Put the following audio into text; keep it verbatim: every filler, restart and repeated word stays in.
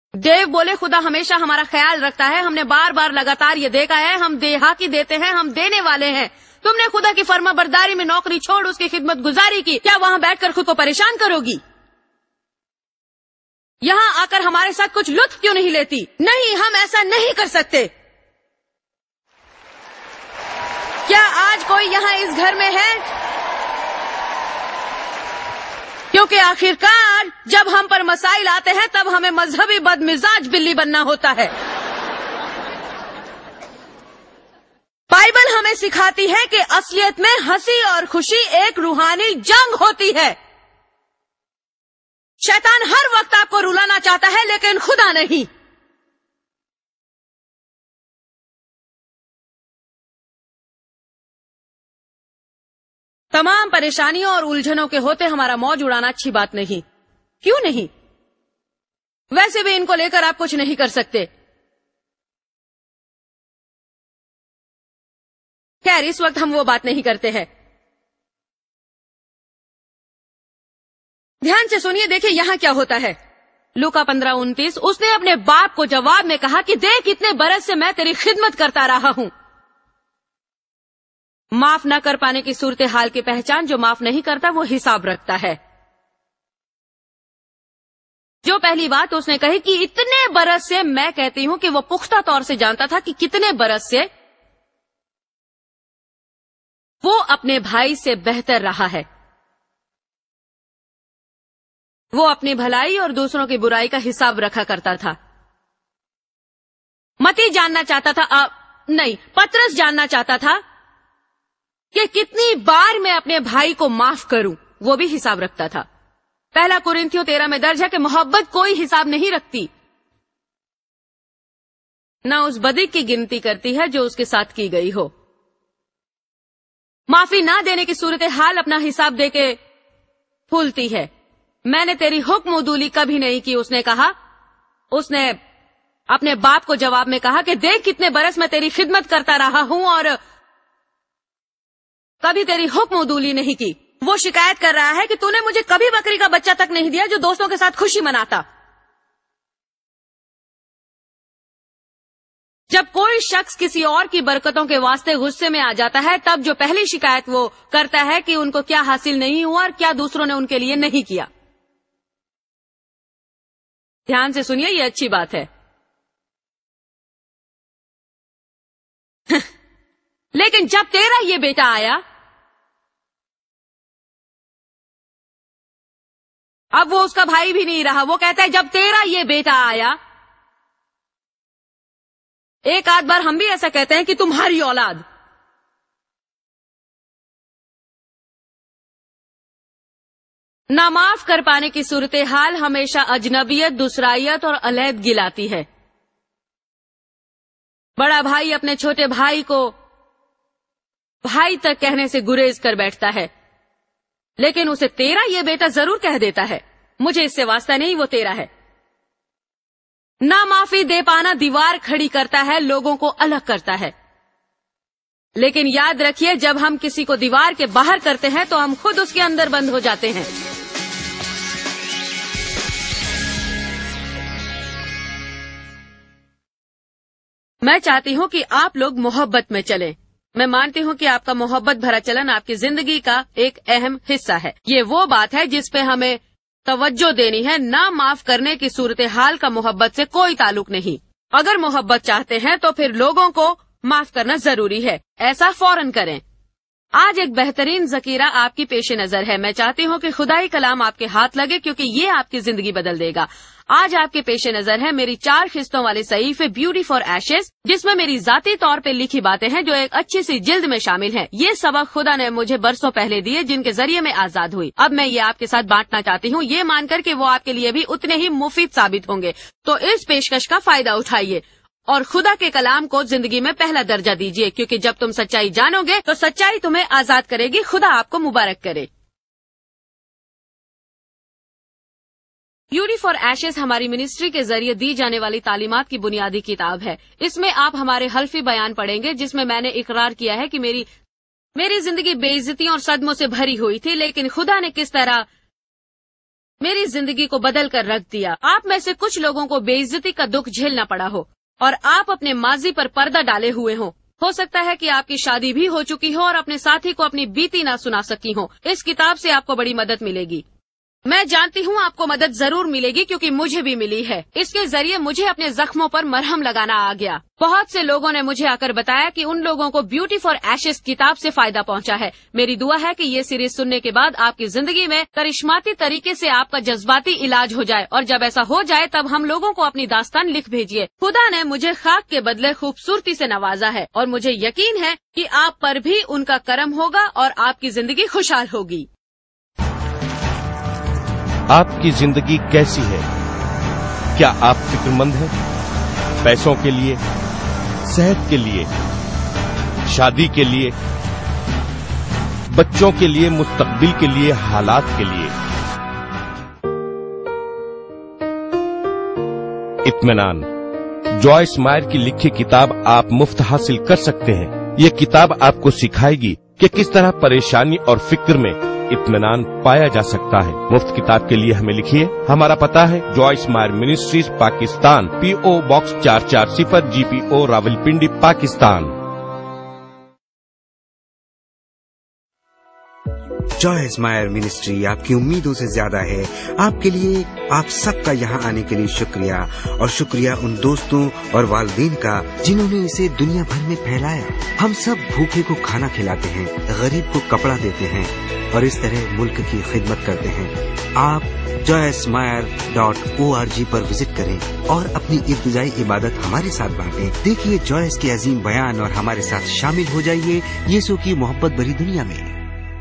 دیو بولے خدا ہمیشہ ہمارا خیال رکھتا ہے. ہم نے بار بار لگاتار یہ دیکھا ہے. ہم دیہا کی دیتے ہیں, ہم دینے والے ہیں. تم نے خدا کی فرما برداری میں نوکری چھوڑ اس کی خدمت گزاری کی. کیا وہاں بیٹھ کر خود کو پریشان کرو گی؟ یہاں آ کر ہمارے ساتھ کچھ لطف کیوں نہیں لیتی؟ نہیں, ہم ایسا نہیں کر سکتے. کیا آج کوئی یہاں اس گھر میں ہے؟ کیونکہ آخرکار جب ہم پر مسائل آتے ہیں تب ہمیں مذہبی بد مزاج بلی بننا ہوتا ہے. بائبل ہمیں سکھاتی ہے کہ اصلیت میں ہنسی اور خوشی ایک روحانی جنگ ہوتی ہے. شیطان ہر وقت آپ کو رلانا چاہتا ہے لیکن خدا نہیں. تمام پریشانیوں اور الجھنوں کے ہوتے ہمارا موج اڑانا اچھی بات نہیں. کیوں نہیں؟ ویسے بھی ان کو لے کر آپ کچھ نہیں کر سکتے. خیر, اس وقت ہم وہ بات نہیں کرتے ہیں. دھیان سے سنیے, دیکھیں یہاں کیا ہوتا ہے. لوکا پندرہ انتیس. اس نے اپنے باپ کو جواب میں کہا کہ دیکھ کتنے برس سے میں تیری خدمت کرتا رہا ہوں. معاف نہ کر پانے کی صورتحال کی پہچان. جو معاف نہیں کرتا وہ حساب رکھتا ہے. جو پہلی بات اس نے کہی کہ اتنے برس سے, میں کہتی ہوں کہ وہ پختہ طور سے جانتا تھا کہ کتنے برس سے وہ اپنے بھائی سے بہتر رہا ہے. وہ اپنی بھلائی اور دوسروں کی برائی کا حساب رکھا کرتا تھا. متی جاننا چاہتا تھا آ, نہیں پترس جاننا چاہتا تھا کہ کتنی بار میں اپنے بھائی کو معاف کروں. وہ بھی حساب رکھتا تھا. پہلا قرنتھیوں تیرہ میں درج ہے کہ محبت کوئی حساب نہیں رکھتی, نہ اس بدی کی گنتی کرتی ہے جو اس کے ساتھ کی گئی ہو. معافی نہ دینے کی صورتحال اپنا حساب دے کے پھولتی ہے. میں نے تیری حکم عدولی کبھی نہیں کی, اس نے کہا. اس نے اپنے باپ کو جواب میں کہا کہ دیکھ کتنے برس میں تیری خدمت کرتا رہا ہوں اور کبھی تیری حکم عدولی نہیں کی. وہ شکایت کر رہا ہے کہ تو نے مجھے کبھی بکری کا بچہ تک نہیں دیا جو دوستوں کے ساتھ خوشی مناتا. جب کوئی شخص کسی اور کی برکتوں کے واسطے غصے میں آ جاتا ہے تب جو پہلی شکایت وہ کرتا ہے کہ ان کو کیا حاصل نہیں ہوا اور کیا دوسروں نے ان کے لیے نہیں کیا. دھیان سے سنیے, یہ اچھی بات ہے. لیکن جب تیرا یہ بیٹا آیا, اب وہ اس کا بھائی بھی نہیں رہا. وہ کہتا ہے جب تیرا یہ بیٹا آیا. ایک آدھ بار ہم بھی ایسا کہتے ہیں کہ تمہاری اولاد. نہ معاف کر پانے کی صورتحال ہمیشہ اجنبیت, دوسرائیت اور علیحدگی لاتی ہے. بڑا بھائی اپنے چھوٹے بھائی کو بھائی تک کہنے سے گریز کر بیٹھتا ہے, لیکن اسے تیرا یہ بیٹا ضرور کہہ دیتا ہے. مجھے اس سے واسطہ نہیں, وہ تیرا ہے. نہ معافی دے پانا دیوار کھڑی کرتا ہے, لوگوں کو الگ کرتا ہے. لیکن یاد رکھیے, جب ہم کسی کو دیوار کے باہر کرتے ہیں تو ہم خود اس کے اندر بند ہو جاتے ہیں. میں چاہتی ہوں کہ آپ لوگ محبت میں چلیں. میں مانتی ہوں کہ آپ کا محبت بھرا چلن آپ کی زندگی کا ایک اہم حصہ ہے. یہ وہ بات ہے جس پہ ہمیں توجہ دینی ہے. نہ معاف کرنے کی صورتحال کا محبت سے کوئی تعلق نہیں. اگر محبت چاہتے ہیں تو پھر لوگوں کو معاف کرنا ضروری ہے. ایسا فوراً کریں. آج ایک بہترین ذخیرہ آپ کی پیش نظر ہے. میں چاہتی ہوں کہ خدائی کلام آپ کے ہاتھ لگے کیونکہ یہ آپ کی زندگی بدل دے گا. آج آپ کے پیش نظر ہے میری چار قسطوں والے صحیفے بیوٹی فار ایشز, جس میں میری ذاتی طور پہ لکھی باتیں ہیں جو ایک اچھی سی جلد میں شامل ہیں. یہ سبق خدا نے مجھے برسوں پہلے دیے جن کے ذریعے میں آزاد ہوئی. اب میں یہ آپ کے ساتھ بانٹنا چاہتی ہوں, یہ مان کر کہ وہ آپ کے لیے بھی اتنے ہی مفید ثابت ہوں گے. تو اس پیشکش کا فائدہ اٹھائیے اور خدا کے کلام کو زندگی میں پہلا درجہ دیجیے, کیونکہ جب تم سچائی جانو گے تو سچائی تمہیں آزاد کرے گی. خدا آپ کو مبارک کرے. بیوٹی فار ایشز ہماری منسٹری کے ذریعے دی جانے والی تعلیمات کی بنیادی کتاب ہے. اس میں آپ ہمارے حلفی بیان پڑھیں گے جس میں میں نے اقرار کیا ہے کہ میری میری زندگی بے عزتیوں اور صدموں سے بھری ہوئی تھی, لیکن خدا نے کس طرح मेरी जिंदगी को बदल कर रख दिया। आप में से कुछ लोगों को बेइज्जती का दुख झेलना पड़ा हो और आप अपने माजी पर पर्दा डाले हुए हो। हो सकता है कि आपकी शादी भी हो चुकी हो और अपने साथी को अपनी बीती ना सुना सकी हो। इस किताब से आपको बड़ी मदद मिलेगी। मैं जानती हूँ आपको मदद जरूर मिलेगी क्योंकि मुझे भी मिली है। इसके जरिए मुझे अपने जख्मों पर मरहम लगाना आ गया। बहुत से लोगों ने मुझे आकर बताया कि उन लोगों को ब्यूटी फॉर एशेस किताब से फायदा पहुंचा है। मेरी दुआ है कि ये सीरीज सुनने के बाद आपकी जिंदगी में करिश्माती तरीके से आपका जज्बाती इलाज हो जाए और जब ऐसा हो जाए तब हम लोगों को अपनी दास्तान लिख भेजिए। खुदा ने मुझे खाक के बदले खूबसूरती से नवाजा है और मुझे यकीन है कि आप पर भी उनका करम होगा और आपकी जिंदगी खुशहाल होगी। आपकी जिंदगी कैसी है? क्या आप फिक्रमंद हैं? पैसों के लिए, सेहत के लिए, शादी के लिए, बच्चों के लिए, मुस्तकबिल के लिए, हालात के लिए? इत्मीनान। जॉयस मायर की लिखी किताब आप मुफ्त हासिल कर सकते हैं। ये किताब आपको सिखाएगी कि किस तरह परेशानी और फिक्र में इत्मीनान पाया जा सकता है। मुफ्त किताब के लिए हमें लिखिए। हमारा पता है जॉयस मायर मिनिस्ट्रीज, पाकिस्तान, पीओ बॉक्स चार चार सिफर, GPO, Rawalpindi, Pakistan. Joyce Meyer ministry आपकी उम्मीदों से ज्यादा है। आपके लिए, आप सबका यहाँ आने के लिए शुक्रिया, और शुक्रिया उन दोस्तों और वालिदैन का जिन्होंने इसे दुनिया भर में फैलाया। हम सब भूखे को खाना खिलाते हैं, गरीब को कपड़ा देते हैं और इस तरह मुल्क की खिदमत करते हैं। आप जॉयस मायर डॉट ओ आर जी पर विजिट करें और अपनी इब्तिदाई इबादत हमारे साथ बांटें। देखिए जॉयस के अजीम बयान और हमारे साथ शामिल हो जाइए यीशु की मोहब्बत भरी दुनिया में।